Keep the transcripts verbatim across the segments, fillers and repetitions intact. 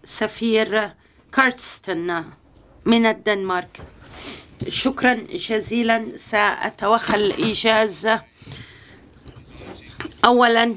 سفير كارستن من الدنمارك. شكرا جزيلا. سأتوخى الإيجاز. أولا،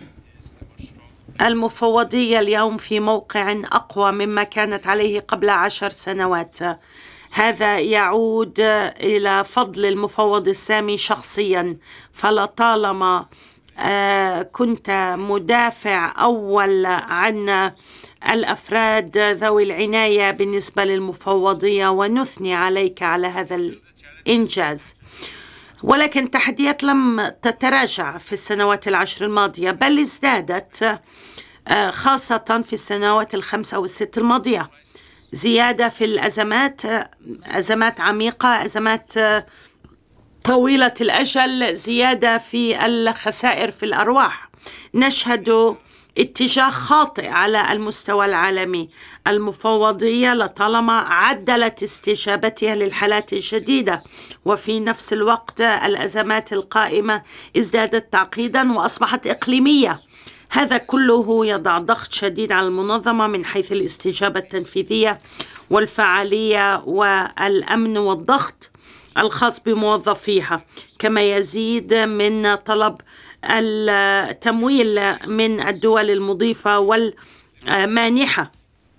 المفوضية اليوم في موقع أقوى مما كانت عليه قبل عشر سنوات. هذا يعود إلى فضل المفوض السامي شخصيا، فلطالما كنت مدافع أول عن الأفراد ذوي العناية بالنسبة للمفوضية، ونثني عليك على هذا الإنجاز. ولكن التحديات لم تتراجع في السنوات العشر الماضية، بل ازدادت، خاصة في السنوات الخمس أو الست الماضية. زيادة في الأزمات، أزمات عميقة، أزمات طويلة الأجل، زيادة في الخسائر في الأرواح. نشهد اتجاه خاطئ على المستوى العالمي. المفوضية لطالما عدلت استجابتها للحالات الجديدة، وفي نفس الوقت الأزمات القائمة ازدادت تعقيدا وأصبحت إقليمية. هذا كله يضع ضغط شديد على المنظمة من حيث الاستجابة التنفيذية والفعالية والأمن والضغط الخاص بموظفيها، كما يزيد من طلب التمويل من الدول المضيفة والمانحة.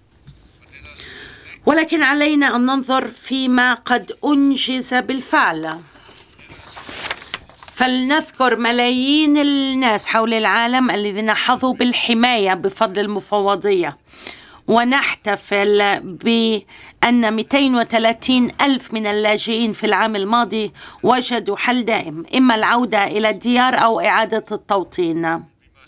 ولكن علينا أن ننظر فيما قد أنجز بالفعل. فلنذكر ملايين الناس حول العالم الذين حظوا بالحماية بفضل المفوضية، ونحتفل بأن مئتين وثلاثين ألف من اللاجئين في العام الماضي وجدوا حل دائم، إما العودة إلى الديار أو إعادة التوطين.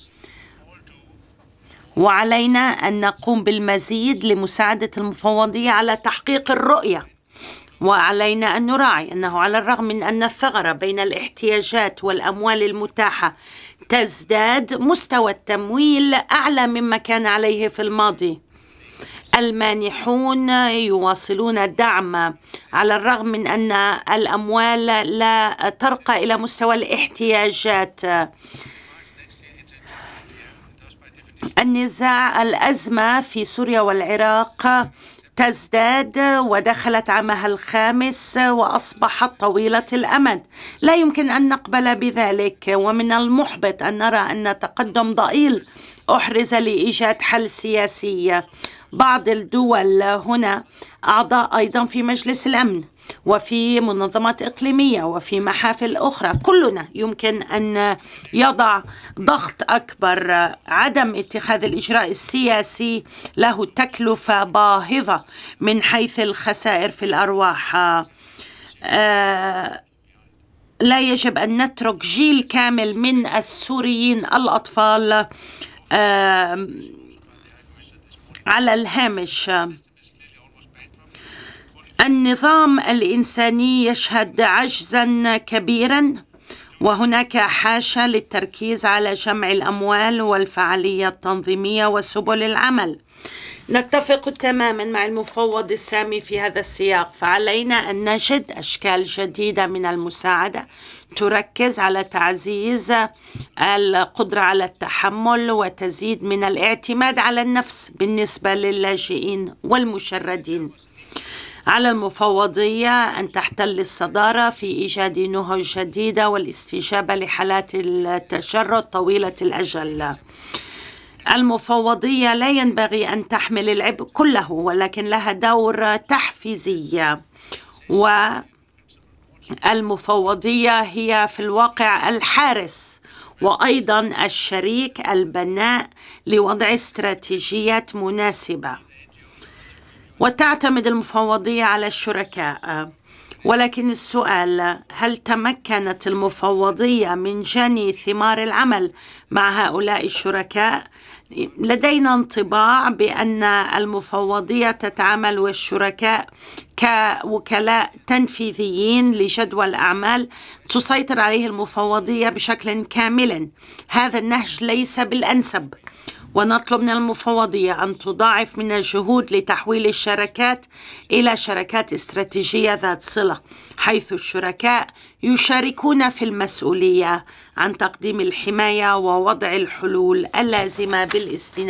وعلينا أن نقوم بالمزيد لمساعدة المفوضية على تحقيق الرؤية. وعلينا أن نراعي أنه على الرغم من أن الثغرة بين الاحتياجات والأموال المتاحة تزداد، مستوى التمويل أعلى مما كان عليه في الماضي. المانحون يواصلون الدعم على الرغم من أن الأموال لا ترقى إلى مستوى الاحتياجات. النزاع، الأزمة في سوريا والعراق تزداد ودخلت عامها الخامس وأصبحت طويلة الأمد. لا يمكن أن نقبل بذلك، ومن المحبط أن نرى أن تقدم ضئيل أحرز لإيجاد حل سياسي. بعض الدول هنا أعضاء أيضا في مجلس الأمن وفي منظمات إقليمية وفي محافل أخرى. كلنا يمكن أن يضع ضغط أكبر. عدم اتخاذ الإجراء السياسي له تكلفة باهظة من حيث الخسائر في الأرواح. آه لا يجب أن نترك جيل كامل من السوريين الأطفال آه على الهامش. النظام الإنساني يشهد عجزا كبيرا، وهناك حاجة للتركيز على جمع الأموال والفعالية التنظيمية وسبل العمل. نتفق تماما مع المفوض السامي في هذا السياق، فعلينا أن نجد أشكال جديدة من المساعدة تركز على تعزيز القدرة على التحمل وتزيد من الاعتماد على النفس بالنسبة للاجئين والمشردين. على المفوضية أن تحتل الصدارة في إيجاد نهج جديدة والاستجابة لحالات التشرد طويلة الأجل. المفوضية لا ينبغي أن تحمل العبء كله، ولكن لها دور تحفيزي. والمفوضية هي في الواقع الحارس وأيضا الشريك البناء لوضع استراتيجيات مناسبة. وتعتمد المفوضية على الشركاء، ولكن السؤال: هل تمكنت المفوضية من جني ثمار العمل مع هؤلاء الشركاء؟ لدينا انطباع بأن المفوضية تتعامل والشركاء كوكلاء تنفيذيين لجدول الأعمال تسيطر عليه المفوضية بشكل كامل. هذا النهج ليس بالأنسب، ونطلب من المفوضية أن تضاعف من الجهود لتحويل الشركات إلى شركات استراتيجية ذات صلة، حيث الشركاء يشاركون في المسؤولية عن تقديم الحماية ووضع الحلول اللازمة بالاستناد